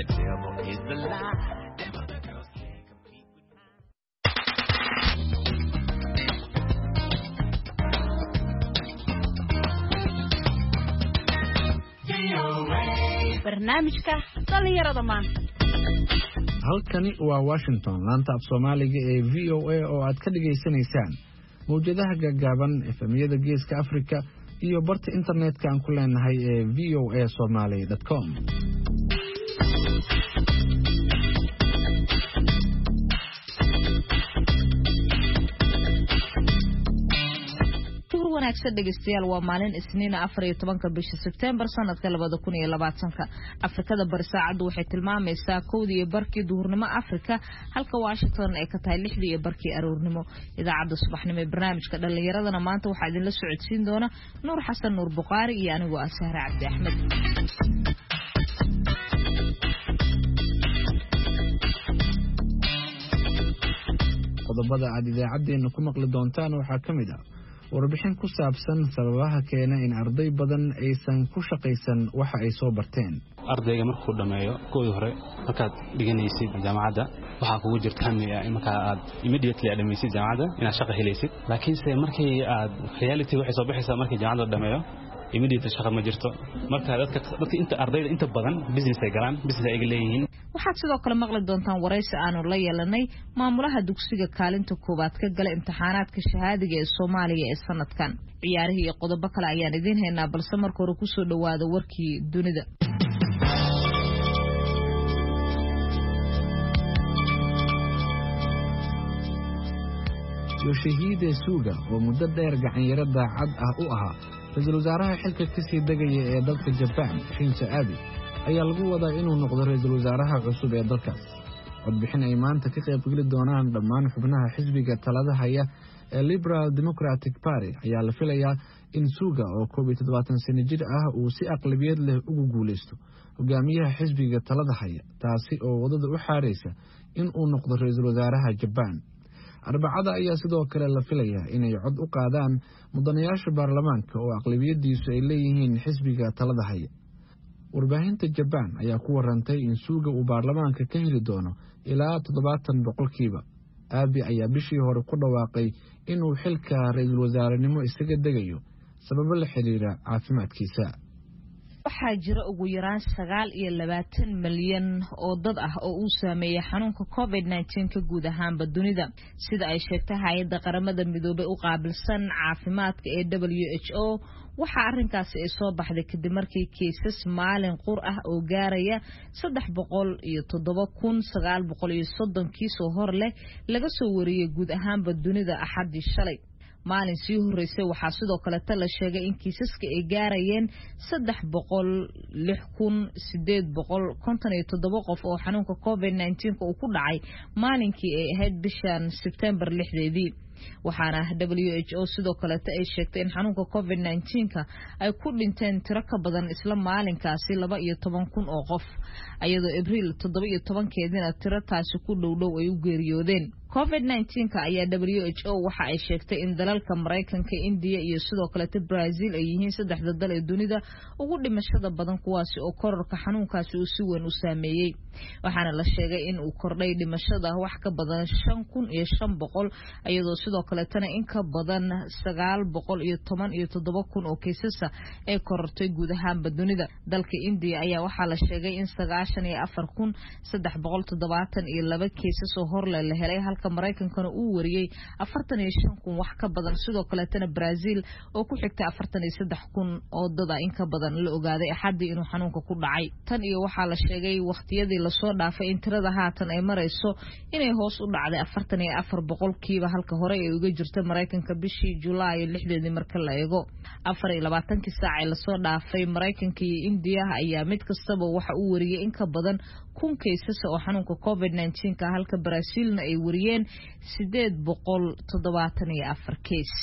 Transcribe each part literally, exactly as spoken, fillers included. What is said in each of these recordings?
the devil is the lie. Them other girls can't compete with mine. barnaamijka dhalinyarada maanta. halkani waa Washington laanta af Soomaaliga ee V O A oo aad ka dhageysanaysaan mowjadaha gaagaaban efemiyada geeska Afrika iyo barta internetka aan ku leenahay ee v o a somali dot com. wanaagsan dhegeystayaal waa maalin Isniin afar iyo tobanka bisha September sanadka labada kun iyo labaatanka. Afrikada bari saacadu waxay tilmaamaysaa kowdii iyo barkii duhurnimo Afrika halka Washington ay ka tahay lixdii iyo barkii aroornimo. Idaacadda subaxnimo ee barnaamijka dhalinyaradana maanta waxaa idin la socodsiin doona Nuur Xasan Nuur Buqaari iyo anigu ah Sahra Cabdi Axmed. qodobada aad idaacadeena ku maqli doontaan waxaa kamid ah warbixin ku saabsan sababaha keena in arday badan aysan ku shaqaysan waxa ay soo barteen. ardayga markuu dhameeyo koodii hore markaad dhiganaysid jaamacadda waxa kugu jirta hamiga in marka aad immediately dhamaysid jaamacadda inaad shaqo helaysid laakiin se markii aad reality waxay soo baxaysaa markii jaamacadda dhameeyo immediately shaqo ma jirto marka dadka dadka inta ardayda inta badan business ay galaan business ay leeyihiin. waxaad sidoo kale maqli doontaan waraysi aanu la yeelanay maamulaha dugsiga kaalinta koobaad ka gala imtixaanaadka shahaadiga ee Soomaaliya ee sanadkan. ciyaarihii iyo qodobo kale ayaan idin haynaa balse marka hore ku soo dhawaada warkii dunida. Yoshihide Suga oo muddo dheer gacan yara daacad ah u ahaa ra'iisul wasaaraha xilka ka sii degaya ee dalka Japan Shinzo Abe ayaa lagu wadaa inuu noqdo ra'iisul wasaaraha cusub ee dalkaas. codbixin ay maanta ka qayb geli doonaan dhammaan xubnaha xisbiga talada haya ee Liberal Democratic Party ayaa la filayaa in Suga oo koob iyo toddobaatan sano jir ah uu si aqlabiyad leh ugu guuleysto hogaamiyaha xisbiga talada haya taasi oo wadada u xaareysa in uu noqdo ra'iisul wasaaraha Japan. arbacada ayaa sidoo kale la filayaa inay cod u qaadaan mudanayaasha baarlamaanka oo aqlabiyadiisu ay leeyihiin xisbiga talada haya. warbaahinta Japan ayaa ku warantay in Suga uu baarlamaanka ka heli doono ilaa toddobaatan boqolkiiba. Abe ayaa bishii hore ku dhawaaqay inuu xilka ra'iisul wasaarenimo isaga degayo sababo la xiriira caafimaadkiisa. waxaa jira ugu yaraan sagaal iyo labaatan milyan oo dad ah oo uu saameeyay xanuunka covid nineteen ka guud ahaanba dunida sida ay sheegtay hay'adda qaramada midoobay u qaabilsan caafimaadka ee W H O. waxa arrinkaasi ay soo baxday kadib markii kiisas maalin qur ah oo gaaraya saddex boqol iyo toddoba kun sagaal boqol iyo soddon kiis oo hor leh laga soo wariyay guud ahaanba dunida Axaddii shalay. maalin sii horeysay waxaa sidoo kale la sheegay in kiisaska ay gaarayeen saddex boqol lix kun sideed boqol konton iyo toddoba qof oo xanuunka covid nineteen uu ku dhacay maalinkii ay ahayd bishan September lixdeedii. waxaana W H O sidoo kale ay sheegtay in xanuunka covid nineteen ay ku dhinteen tiro ka badan isla maalinkaasi laba iyo toban kun oo qof ayadoo Abriil toddoba iyo toban keedina tiro taasi ku dhowdhow ay u geeriyoodeen. covid nineteen ayaa W H O waxa ay sheegtay in dalalka Mareykanka, India iyo sidoo kale Brazil ay yihiin saddexda dal ee dunida ugu dhimashada badan kuwaasi oo kororka xanuunkaasi uu si weyn u saameeyay. waxaana la sheegay in uu kordhay dhimashada wax ka badan shan kun iyo shan boqol ayadoo sidoo kale tan in ka badan sagaal boqol iyo toban iyo toddoba kun oo kiisas ay korortay guud ahaanba dunida. dalka India ayaa waxa la sheegay in sagaashan iyo afar kun saddex boqol toddobaatan iyo laba kiisas oo hor la helay halka Mareykankana uu wariyay afartan iyo shan kun wax ka badan sidoo kale tan Brazil oo ku xigtay afartan iyo saddex kun oo dad in ka badan la ogaaday Axaddii inuu xanuunka ku dhacay. tan iyo waxa la sheegay waqtiyadii la soo dhaafay in tirada haatan ay marayso inay hoos u dhacday afartan iyo afar boqolkiiba halka hore ay uga jirtay Mareykanka bishii July lixdeedii marka la eego. afar iyo labaatan-kii saac ee la soo dhaafay Mareykanka iyo India ayaa mid kastaba waxa uu wariyay in ka badan kun kiisas oo xanuunka covid nineteen ka halka Brazilna ay wariyeen sideed boqol toddobaatan iyo afar kiis.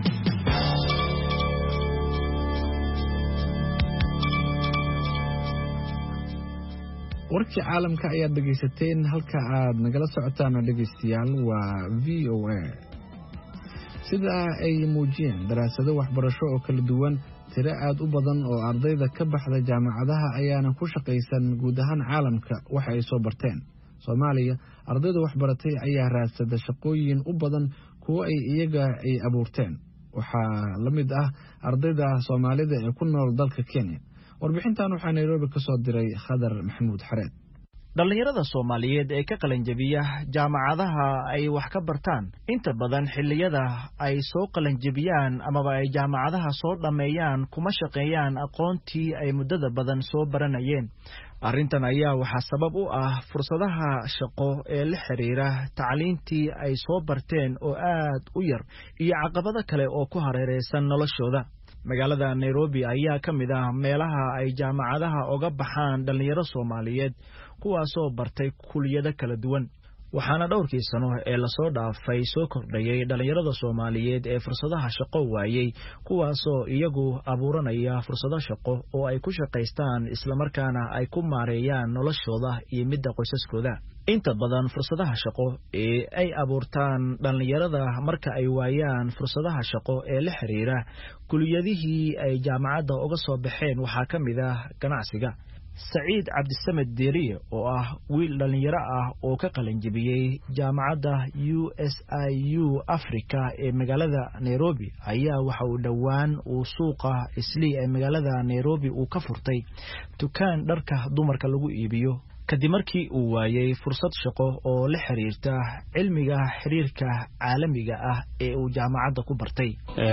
warkii caalamka ayaad dhageysateen halka aad nagala socotaan dhageystayaal waa V O A. sida ay muujiyeen daraasado waxbarasho oo kala duwan tiro aad u badan oo ardayda ka baxda jaamacadaha ayaana ku shaqaysan guud ahaan caalamka waxa ay soo barteen. Soomaaliya ardayda waxbaratay ayaa raadsada shaqooyin u badan kuwa ay iyaga ay abuurteen. waxaa la mid ah ardayda Soomaalida ee ku nool dalka Kenya. Warbixintan waxaa Nairobi ka soo diray Khadar Maxamuud Xareed. dhalinyarada Soomaaliyeed ee ka qalin jabiya jaamacadaha ay wax ka bartaan inta badan xilliyada ay soo qalin jabiyaan ama ay jaamacadaha soo dhameeyaan kuma shaqeeyaan aqoontii ay muddada badan soo baranayeen. arrintan ayaa waxa sabab u ah fursadaha shaqo ee la xiriira tacliintii ay soo barteen oo aad u yar iyo caqabado kale oo ku hareereysan noloshooda. magaalada Nairobi ayaa ka mid ah meelaha ay jaamacadaha uga baxaan dhalinyaro Soomaaliyeed kuwaasoo bartay kulliyado kala duwan. waxaana dhowrkii sano ee la soo dhaafay soo kordhayay dhalinyarada Soomaaliyeed ee fursadaha shaqo waayay kuwaasoo iyagu abuuranaya fursado shaqo oo ay ku shaqaystaan isla markaana ay ku maareeyaan noloshooda iyo midda qoysaskooda. inta badan fursadaha shaqo ee ay abuurtaan dhalinyarada marka ay waayaan fursadaha shaqo ee la xiriira kulliyadihii ay jaamacadda uga soo baxeen waxaa ka mid ah ganacsiga. Saciid Cabdisamed Deeriye oo ah wiil dhalinyaro ah oo ka qalin jabiyay jaamacadda U S I U Africa ee magaalada Nairobi ayaa waxa uu dhawaan uu suuqa Islii ee magaalada Nairobi uu ka furtay dukaan dharka dumarka lagu iibiyo kadib markii uu waayay fursad shaqo oo la xiriirta cilmiga xiriirka caalamiga ah ee uu jaamacadda ku bartay.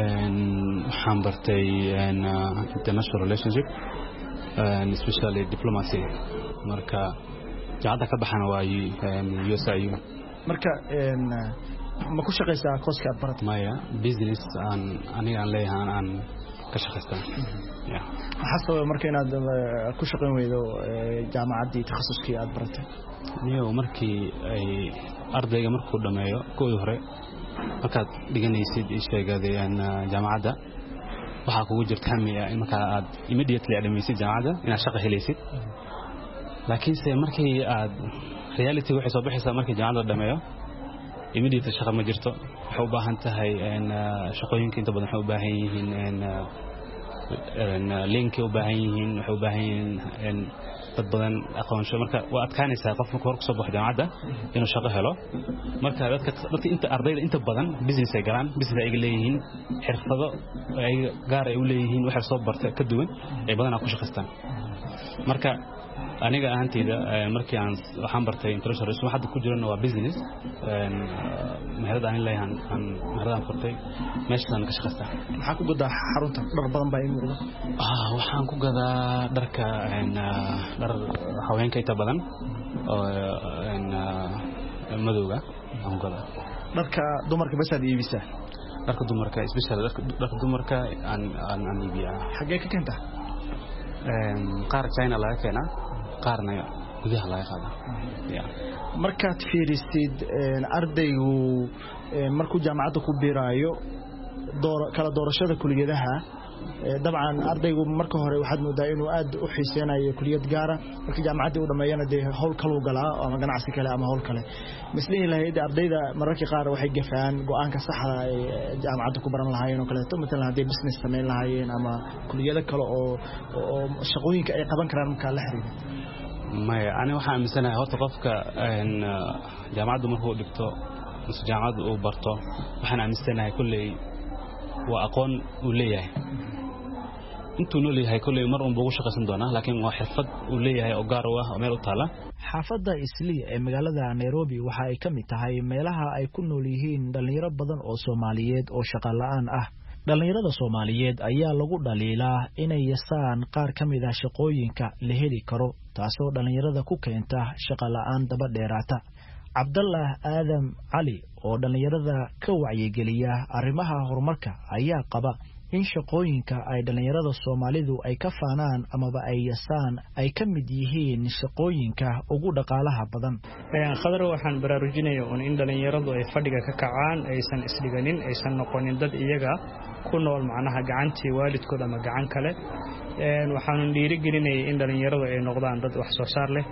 waxaan bartay international relationship and especially diplomacy. marka jaamacadda ka baxana waa U S I U. marka een ma ku shaqeysaa qoyska aad baratay? maya business aan aniga aan leeyahay aan ka shaqeystaa. yeah xasaba marka inaad ku shaqeyn weydo jaamacaddii takhasuskii aad baratay. niyo markii ay ardayga markuu dhameeyo koodii hore markaad dhiganaysid sheegadeen jaamacadda waxa kugu jirta hamiya in marka aad immediately admaysid jaamacadda inaad shaqo helaysid. laakiin se markii aad reality waxay soo bixaysaa markii jaamacadda dhameeyo immediately shaqo ma jirto. waxay u baahan tahay in shaqooyinka inta badan waxay u baahan yihiin in link u baahan yihiin waxay u baahan yihiin dad badan aqoonsho. marka waa adkaanaysaa qof markuu hor ku soo baxo jaamacadda inuu shaqo helo. marka dadka dadka inta ardayda inta badan business ay galaan business ay leeyihiin xirfado ay gaar ay u leeyihiin waxa soo bartay ka duwan ay badan ku shaqeystaan. marka aniga ahantayda markii aan waxaan bartay international relations hadda ku jirana waa business meherada aan leeyahay aan meherada furtay meeshaan ka shaqeystaa. maxaa ku gadaa xarunta dhar badan baa imuuqda? ah waxaan ku gadaa dharka dhar haweenka inta badan oo madowga aan gadaa. dharka dumarka bas aad iibisaa? dharka dumarka especially dharka dumarka aan aan iibiyaa. xagee ka keentaa? qaar China laga keenaa qaarna gudaha laga qaadaa. markaad fiirisid ardaygu markuu jaamacadda ku biiraayo kala doorashada kuliyadaha dabcan ardaygu marka hore waxaad moodaa inuu aad u xiiseenayo kuliyad gaara markii jaamacadda uu dhameeyana dee hawl kale uu galaa ama ganacsi kale ama hawl kale. misliin lahayd ardayda mararka qaar waxay gafaan go'aanka saxda ah ee jaamacadda ku baran lahaayeen oo kale midna haday business sameyn lahaayeen ama kuliyada kale oo oo shaqooyinka ay qaban karaan marka la xiriiro. maya ani waxaan aaminsanahay horta qofka jaamacadda markuu dhigto mise jaamacadda uu barto waxaan aaminsanahay kulley waa aqoon uu leeyahay intuu noo leeyahay kulley mar uun buu shaqaysan doonaa laakiin waa xirfad uu leeyahay oo gaar ah oo meel u taala. xaafadda Islii ee magaalada Nairobi waxa ay ka mid tahay meelaha ay ku nool yihiin dhalinyaro badan oo Soomaaliyeed oo shaqo la'aan ah. dhalinyarada Soomaaliyeed ayaa lagu dhaliilaa inay yasaan qaar ka mid ah shaqooyinka la heli karo taasoo dhalinyarada ku keenta shaqo la'aan daba dheeraata. Cabdallah Aadam Cali oo dhalinyarada ka wacyigeliya arrimaha horumarka ayaa qaba in shaqooyinka ay dhalinyarada Soomaalidu ay ka faanaan amaba ay yasaan ay ka mid yihiin shaqooyinka ugu dhaqaalaha badan. Khadar waxaan baraarujinayaa in dhalinyaradu ay fadhiga ka kacaan aysan isdhiganin aysan noqonin dad iyaga ku nool macnaha gacantii waalidkood ama gacan kale. waxaan dhiirigelinayaa in dhalinyaradu ay noqdaan dad wax soo saar leh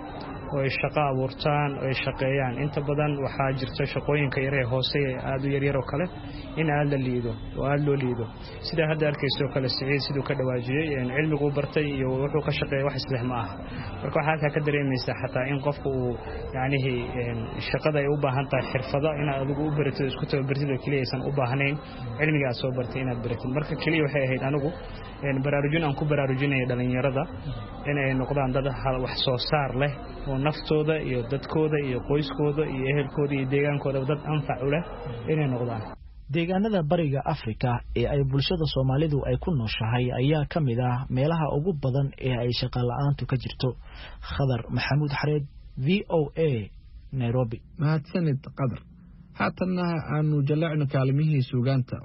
oo ay shaqo abuurtaan oo ay shaqeeyaan inta badan waxaa jirta shaqooyinka yar ee hoose ee aad u yaryar oo kale in aad la liido oo aad loo liido sida hadda arkayso kale Saciid sidoo ka dhawaajiyay in cilmigu bartay iyo wuxuu ka shaqeeyay wax isleeh ma aha marka waxa halka ka dareemaysaa xataa in qofku uu yaanihi shaqada ay u baahan tahay xirfado in aad ugu barato isku tababartid oo kaliya aysan u baahnayn cilmiga aad soo bartay inaad baratid marka kaliya waxay ahayd anigu in baraarujin aan ku baraarujinayo dhalinyarada in ay noqdaan dad wax soo saar leh oo naftooda iyo dadkooda iyo qoyskooda iyo ehelkooda iyo deegaankooda dad anfac u leh inay noqdaan deegaanada bariga Afrika ee ay bulshada Soomaalidu ay ku nooshahay ayaa kamid ah meelaha ugu badan ee ay shaqo la'aantu ka jirto Khadar Maxamuud Xareed V O A Nairobi mahadsanid Qadar haatana aanu jaleecno kaalmihii suugaanta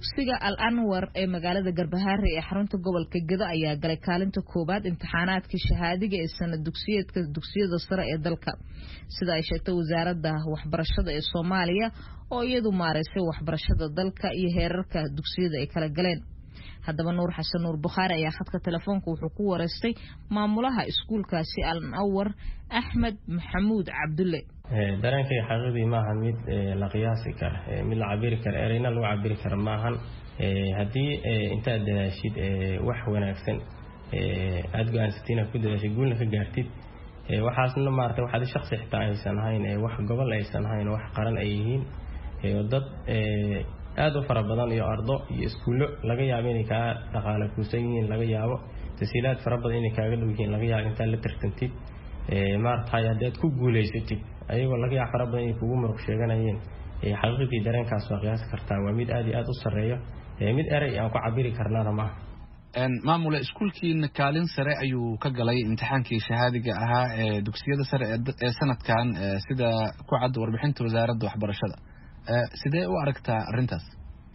dugsiga Al Anwar ee magaalada Garbaharre ee xarunta gobolka Gedo ayaa galay kaalinta koobaad imtixaanaadka shahaadiga ee sanad dugsiyeedka dugsiyada sare ee dalka sida ay sheegtay wasaaradda waxbarashada ee Soomaaliya oo iyadu maareysay waxbarashada dalka iyo heerarka dugsiyada ay kala galeen haddaba Nuur Xasan Nuur Bukhari ayaa khadka telefoonka wuxuu ku wareystay maamulaha iskuulkaasi Al Anwar Axmed Maxamuud Cabdulle dareenkay xaqiiqdii maaha mid la qiyaasi karo mid la cabiri karo ereyna lagu cabiri karo maahan haddii intaad dadaashid wax wanaagsan aad go'aansatina ku dadaashid guulna ka gaartid waxaasna maartay waxaad shakhsi xitaa aysan ahayn wax gobol aysan ahayn wax qaran ay yihiin dad aad u fara badan iyo ardo iyo iskuulo laga yaabo inay ka dhaqaale kuusan yihiin laga yaabo tasiilaad fara badan inay kaaga dhow yihiin laga yaabo inta la tartantid ee maartay aad ku guuleysatid ayagoo laga yaabo fara badan inay kugu muruq sheeganayeen ee xaqiiqdii dareenkaas waa qiyaas kartaa waa mid aad iyo aad u sareeyo ee mid eray aan ku cabiri karnaa ma en maamula iskuulkiina kaalin sare ayuu ka galay imtixaankii shahaadiga ahaa ee dugsiyada sare ee sanadkan sida ku cad warbixinta wasaaradda waxbarashada sidee u aragtaa arintaas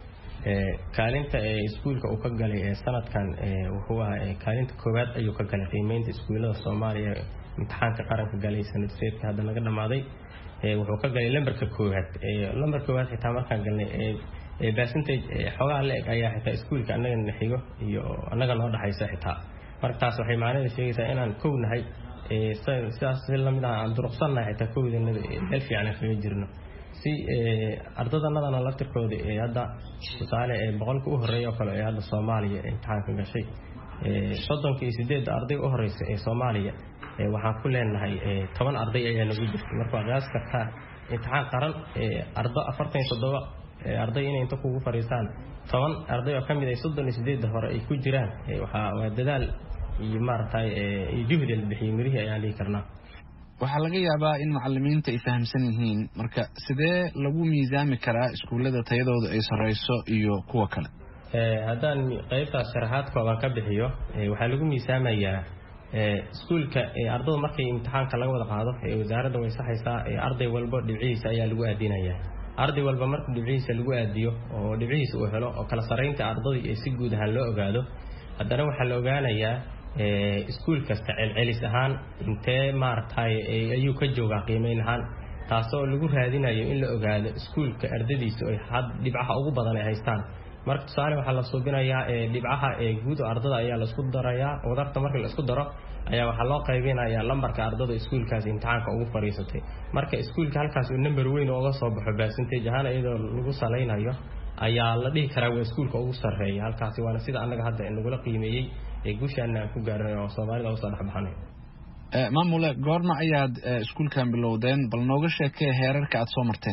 ee kaalinta ee iskuulka uu ka galay ee sanadkan ee wuxuu ahaa kaalinta koowaad ayuu ka galay qiimeynta iskuulada Soomaaliya imtixaanka qaranka galay sanadkeedka hadda naga dhamaaday ee wuxuu ka galay lambarka koowaad ee lambarka koowaad xitaa markaan galnay ee ee percentage xogaa la eg ayaa xitaa iskuulka anaga naxigo iyo anaga noo dhaxaysa xitaa markaas waxay macnaheedu sheegaysaa inaan koownahay ee sidaas la mid ah aan duruqsanahay xitaa koowdanada meel fiican kaga jirno si ardadanadana la tirkooda ee hadda tusaale ee boqolka u horeeyo kale ee hadda Soomaaliya imtixaanka gashay ee soddonka iyo sideed arday u horeysa ee Soomaaliya ee waxaan ku leenahay toban arday ayaa nagu jirtay marka qiyaas kartaa imtixaan qaran ee ardo afartan iyo toddoba ee arday inay inta kugu fariistaan toban arday oo kamid ah soddon iyo sideed hore ay ku jiraan waxa waa dadaal iyo maartay ee juhdi la bixiyay mirihii ayaan dhigi karnaa waxaa laga yaabaa in macallimiinta ay fahamsan yihiin marka sidee lagu miisaami karaa iskuulada tayadooda ay sareyso iyo kuwa kale ee haddaan qaybtaas sharaxaad kooban ka bixiyo waxaa lagu miisaamayaa ee iskuulka ee ardayda markay imtixaanka laga wada qaado ee wasaaradda way saxaysaa ee arday walba dhibciisa ayaa lagu aadinayaa arday walba marka dhibciisa lagu aadiyo oo dhibciisa uu helo oo kala sareynta ardayda ee si guud ahaan loo ogaado haddana waxaa la ogaanayaa ee iskuul kasta celcelis ahaan intee maartay ayuu ka joogaa qiimeyn ahaan taasoo lagu raadinayo in la ogaado iskuulka ardaydiisu ay had dhibcaha ugu badan ay haystaan marka tusaale waxa la suubinayaa ee dhibcaha ee guud ardada ayaa la isku darayaa wadarta marka la isku daro ayaa waxa loo qaybinayaa lambarka ardada iskuulkaas imtixaanka ugu fariisatay marka iskuulka halkaas uu number weyn uga soo baxo percentage ahaan iyadoo lagu saleynayo ayaa la dhihi karaa waa iskuulka ugu sareeya halkaas waana sida anaga hadda inagula qiimeeyay ee guushaana ku gaarnay oo Soomaalida u soo dhaxbaxnay ee maamula goorma ayaad iskuulkan bilowdeen bal nooga sheekay heerarka aad soo marteen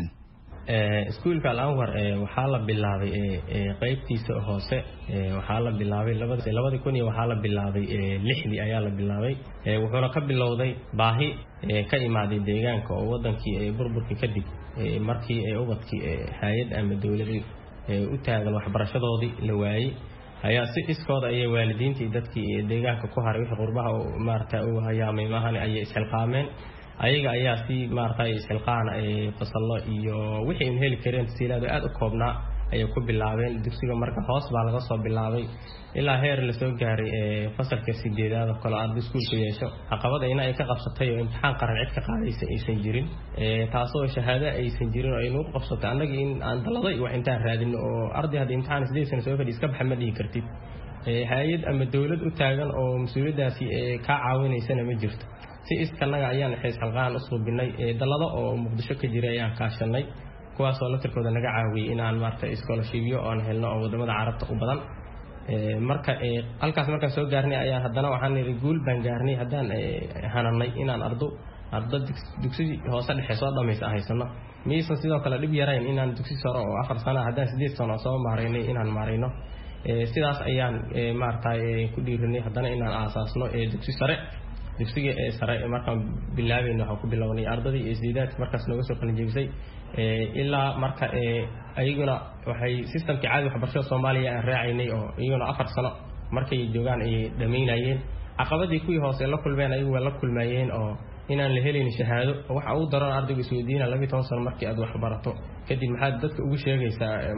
ee iskuulka Al Anwar ee waxa la bilaabay ee qaybtiisa hoose ee waxa la bilaabay labada kun iyo waxa la bilaabay ee lixdii ayaa la bilaabay ee wuxuuna ka bilowday baahi ee ka imaaday deegaanka oo wadankii ee burburkii kadib ee markii ee ubadkii ee hay'ad ama dawladda ee u taagan waxbarashadoodii la waayay ayaa si iskooda ay waalidiinta iyo dadkii deegaanka ku haray wixii qurbaha maarta uu hayaamay maahan ay isxilqaameen ayaga ayaa si maarta isxilqaan ay fasallo iyo wixii in heli kareen silaado aad u koobnaa ay ku bilaabeen dugsiga marka hoos baa laga soo bilaabay ilaa heer la soo gaaray ee fasalka sideedaad oo kale arday iskuulka yeesho caqabad ayna ay ka qabsatay oo imtixaan qaran cid ka qaadaysa aysan jirin ee taasoo shahaado aysan jirin oo ay nagu qabsatay anaga in aan daladay wax intaan raadino oo arday hadda imtixaan sideed sano soo fadhi iska baxma dhihi kartid ee hay'ad ama dawlad u taagan oo mas'uuliyadaasi ee ka caawinaysana ma jirto si iskanaga ayaan xiis xalqaan u suubinay ee dalada oo Muqdisho ka jiray ayaan kaashanay kuwaas oo la tirkooda naga caawiyay in aan maartay scholarshipyo oo helno oo wadamada Carabta u badan ee marka ee halkaas markaan soo gaarnay ayaa haddana waxaan niri guul baan gaarnay haddaan hananay inaan ardo ardo dugsi hoose dhexe soo dhameysay haysano miisan sidoo kale dib yarayn inaan dugsi sare oo afar sano haddaan sideed sano soo maareynay inaan maareyno ee sidaas ayaan maartay ku dhiirinay haddana inaan aasaasno ee dugsi sare dugsiga ee sare markaan bilaabayno waxa ku bilownay ardadii ee sideedaad markaas naga soo qalin jebisay ee ilaa marka ee ayaguna waxay systemka caadi waxbarashada Soomaaliya aan raacaynay oo iyaguna afar sano markay joogaan ay dhameynayeen caqabadii kuwii hoose la kulmeen ayagu waa la kulmayeen oo inaan la helin shahaado waxa uu daran ardaygu isweydiina laba iyo toban sano markii aad wax barato kadib maxaad dadka ugu sheegaysaa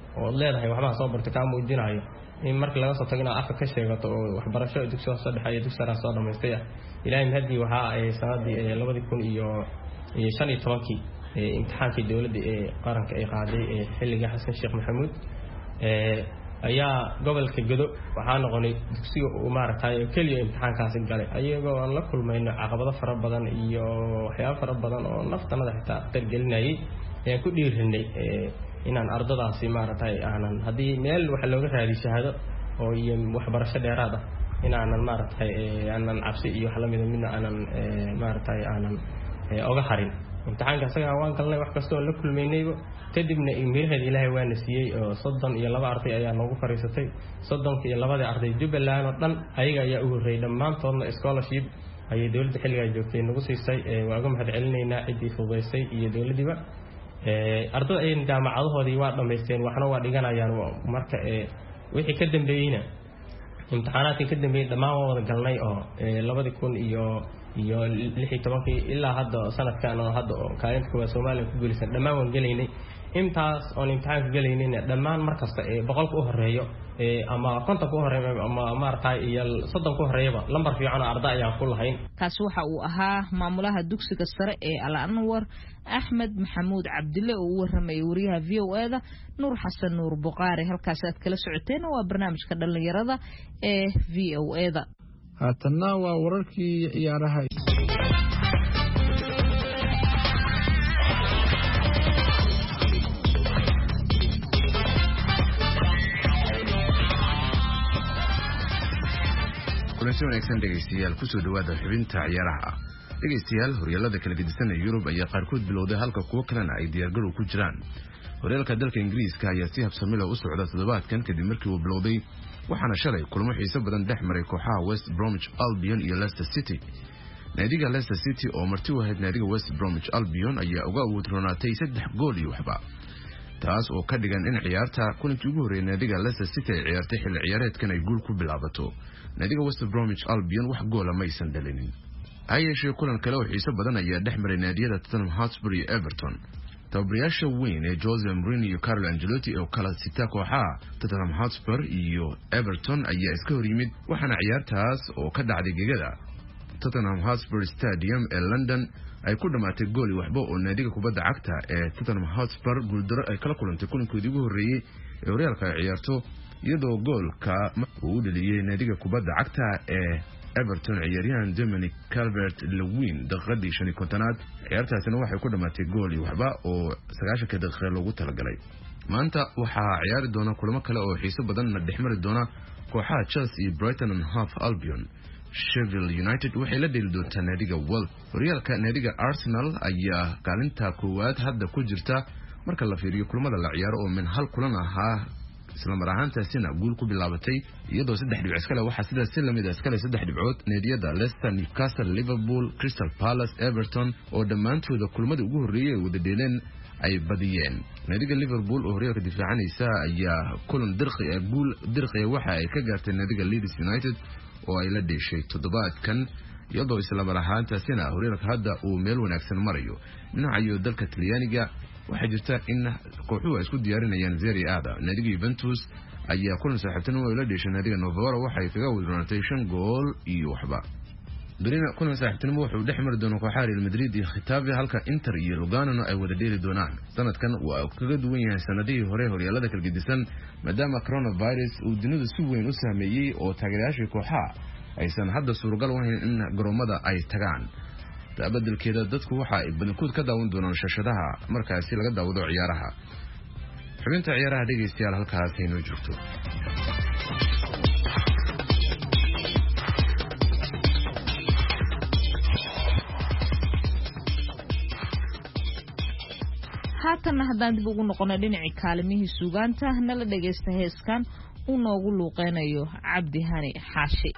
oo leedahay waxba soo bartay ka muujinayo in markii laga soo tagina afka ka sheegato oo waxbarasho dugsiga soo dhaxay dugsiga sare soo dhameystay ilaahay mahadi waxa ay sanadii laba kun iyo shan iyo toban ee imtixaankii dawladda ee qaranka ay qaaday ee xilliga Xasan Sheekh Maxamuud ee ayaa gobolka Gado waxa noqonay dugsiga uu maartay kaliya imtixaankaas galay ayagoo aan la kulmayno caqabado fara badan iyo waxyaabo fara badan oo naftanada xitaa targelinayay ee ku dhiirinay inaan ardadaasi maartay aanan hadii meel wax looga raadiyo shahaado oo iyo waxbarasho dheeraad ah inaanan maartay aanan cabsi iyo wax la mid ah midna aanan maartay aanan oga harin imtixaanka asaga waan galnay wax kasto la kulmaynayba kadibna imiraheed Ilaahay waana siiyay oo soddon iyo laba arday ayaa noogu fariisatay soddon iyo labada arday Jubbaland oo dhan ayaga ayaa ugu horeeyay dhamaantoodna scholarship ay dawladda xilliga joogtay nagu siisay waaga mahad celinaynaa cidii fududeysay iyo dawladdiba ee ardada ay jaamacadahoodii waa dhameysteen waxna waa dhiganayaan marka ee wixii ka dambeeyayna imtixaanaadkii ka dambeeyay dhamaan waa wada galnay oo laba kun iyo iyo lix iyo toban ilaa hadda sanadkan oo hadda oo kaalinta kuwa Soomaaliya ku guulaysan dhamaan waan galeynay intaas oo imtixaanka galeynayna dhamaan markasta ee boqolka u horeeyo ee ama konton ku horeeyo ama maartay iyo soddon ku horeeyaba lambar fiican oo arday ayaa ku lahayn kaas waxa uu ahaa maamulaha dugsiga sare ee Al Anwar Ahmed Maxamuud Cabdille oo u waramay wariyaha V O A da Nuur Xasan Nuur Buqaari halkaas aad kala socoteen waa barnaamijka dhalinyarada ee V O A da haatanna waa wararkii ciyaaraha kulanti wanaagsan dhegeystayaal kusoo dhawaada xubinta ciyaaraha dhegeystayaal horyaalada kala gedisan ee Yurub ayaa qaarkood bilowday halka kuwa kalena ay diyaargarow ku jiraan horyaalka dalka Ingiriiska ayaa si habsami leh u socda toddobaadkan kadib markii uu bilowday waxaana shalay kulamo xiiso badan dhex maray kooxaha West Bromwich Albion iyo Leicester City naadiga Leicester City oo marti u ahayd naadiga West Bromwich Albion ayaa uga awood roonaatay saddex gool iyo waxba taas oo ka dhigan in ciyaarta kulankii ugu horeeyay naadiga Leicester City ay ciyaartay xilli ciyaareedkan ay guul ku bilaabato naadiga West Bromwich Albion wax gool ma aysan dhalinin ayeshe kulan kale oo xiiso badan ayaa dhex maray naadiyada Tottenham Hotspur iyo Everton tababarayaasha weyn ee Jose Mourinho iyo Carlo Ancelotti oo kala sita kooxaha Tottenham Hotspur iyo Everton ayaa iska hor yimid waxaana ciyaartaas oo ka dhacday gegada Tottenham Hotspur Stadium ee London ay ku dhamaatay gool waxba oo naadiga kubadda cagta ee Tottenham Hotspur guuldaro ay kala kulantay kulankoodii ugu horeeyay ee horyaalka ay ciyaarto iyadoo goolka uu u dhaliyay naadiga kubadda cagta ee Everton ciyaaryahan Dominic Calvert-Lewin daqiiqadii shan iyo konton-aad ciyaartaasina waxay ku dhamaatay gool waxba oo sagaashan daqiiqo loogu talagalay maanta waxaa ciyaari doona kulamo kale oo xiiso badan dhexmari doona kooxaha Chelsea iyo Brighton and Hove Albion Sheffield United waxay la dheeli doontaa naadiga Wolves horyaalka naadiga Arsenal ayaa kaalinta koowaad hadda ku jirta marka la fiiriyo kulamada la ciyaaro oo min hal kulan ahaa isla mar ahaantaasina guul ku bilaabatay iyadoo saddex dhibcood iskale waxa sidaas si lamid ah iskale saddex dhibcood naadiyada Leicester, Newcastle, Liverpool, Crystal Palace, Everton oo dhamaantooda kulamada ugu horeeyay wada dheeleen ay badiyeen naadiga Liverpool oo horyaalka difaacanaysa ayaa kulan dirqi ah guul dirqi waxa ay ka gaartay naadiga Leeds United oo ay la dheeshay toddobaadkan iyadoo isla mar ahaantaasina horyaalka hadda uu meel wanaagsan marayo dhinaca dalka Talyaaniga waxa jirta in kooxuhu ay isku diyaarinayaan Serie A naadiga Juventus ayaa kulan saaxiibtinimo la dheeshay naadiga Novara waxay kaga wadroonatay shan gool iyo waxba durina kulan saaxiibtinimo wuxuu dhex mari doonaa kooxaha Real Madrid iyo Getafe halka Inter iyo Lugano ay wada dheeli doonaan sanadkan waa kaga duwan yahay sanadihii hore horyaalada kala gedisan maadaama coronavirus uu dunida si weyn u saameeyay oo taageerayaasha kooxaha aysan hadda suuragal u ahayn in garoomada ay tagaan badalkeeda dadku waxa ay badankood ka daawan doonaan shashadaha markaasi laga daawado ciyaaraha xubinta ciyaaraha dhageystayaal halkaas ay noo joogto haatan haddaan dib ugu noqono dhinaci kaalimihii suugaanta nala dhageysta heeskan uu noogu luuqeynayo Cabdi Hani Xaashi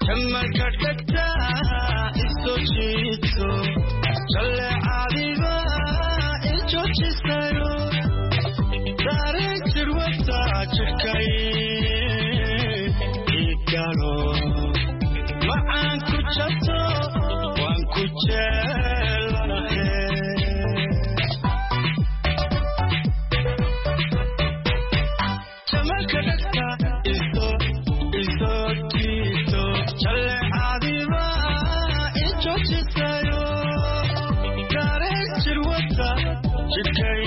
jisayo garay jirwata jidkay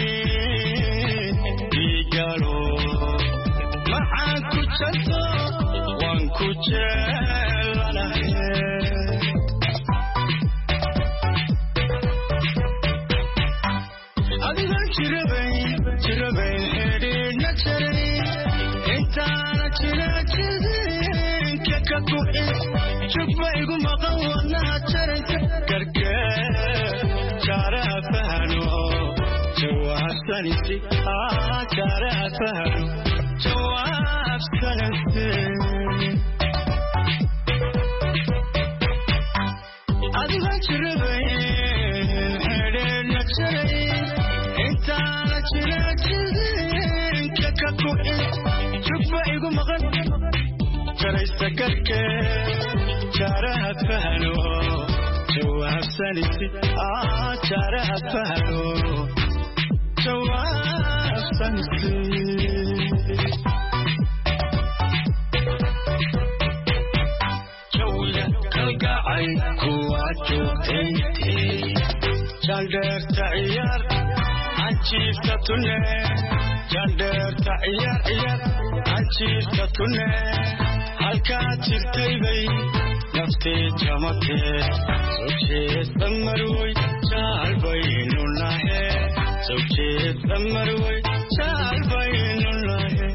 igalo maxaan ku janto waan ku jeelanahay adigan jirabay jirabay xidhiidhna jaray intaana jira jidin kaka ku'is jugba igu maqan wadnaha jaranka gargaar jaaraha fahano jawaabsanisi jaaraha fahano jawaabsanisi adigan jirabay xidhiidhna jaray intaana jira jidin kaka ku'is jugba igu maqan jaraysa garkeed jaaraha fahano jawaabsanisi jaaraha fahano jawaabsanisi jawiga kalgacay kuwa joogtayntii jandheerta ciyaar anjiifta tunne jandheerta ciyaar ciyaar anjiifta tunne halkaad jirtay bay naftii jamatee soo jeedda marwey jaal baynu nahe soo jeedda marwey jaal baynu nahe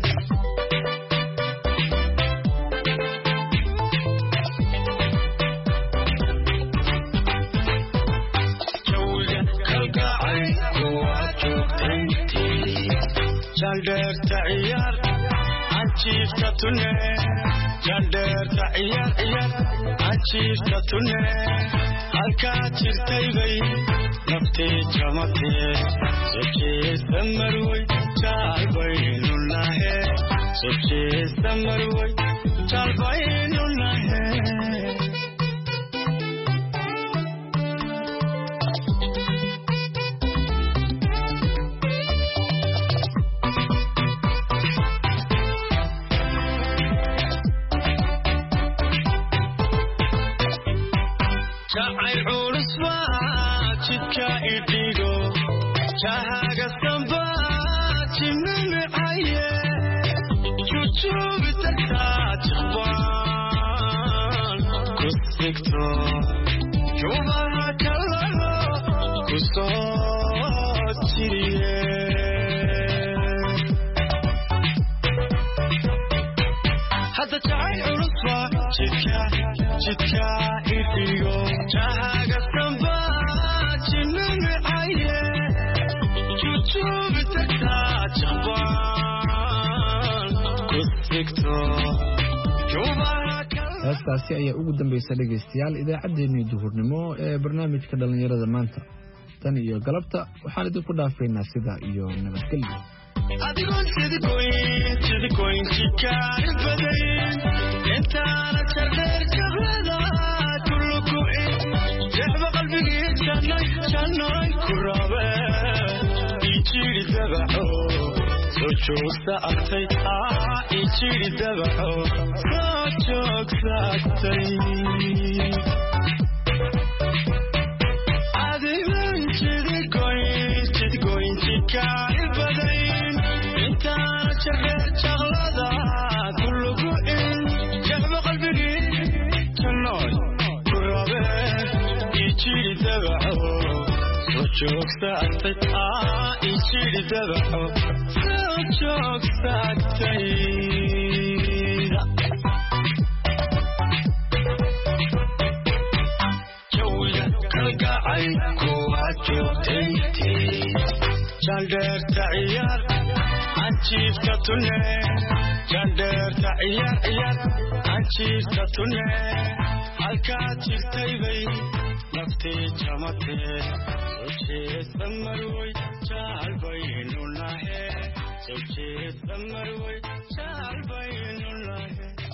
jawiga kalgacay kuwaad joogtayntii jandheerta ciyaar anjiifta tunne jandheerta ciyaar ciyaar anjiifta tunne halkaad jirtay bay naftii jamatee soo jeedda marwey jaal baynu nahe soo jeedda marwey jaal baynu nahe jacayl culus baa jidka idhigo jahaga samba jimimicaye jujuubi tagtaa jabaan ku sigto jubaha kalalo ku soo jiriye hadda jacayl culus baa jidka jidka idhigo jahaga samba jimimicaye jujuubi tagtaa jabaan ku sigto jubaha heestaasi ayaa ugu dambaysa dhegaystayaal idaacaddeenii duhurnimo ee barnaamijka dhallinyarada maanta tan iyo galabta waxaan idinku dhaafaynaa sidaa iyo nabadgelyo adigoon sidigoyn sidigoyn jikaari badayn intaana jardheer jablada kulluku'in jexba qalbigii jannay jannoy ku rabe ijiri dabaxo soo joogsa agtay ijiri dabaxo soo joogsa agtay adigoon sidigoyn sidigoyn jikaari badayn intaana jardheer jablada kulluku'in jexba qalbigii jannoy ku rabe ijiri dabaxo soo joogsa agtay ijiri dabaxo soo joogsa agtay jawiga kalgacay kuwaad joogtayntii jandheerta ciyaar anjiifta tunne jandheerta ciyaar ciyaar anjiifta tunne halkaad jirtay bay naftii jamatee soo jeedda marwey jaal baynu nahe soo jeedda marwey jaal baynu nahe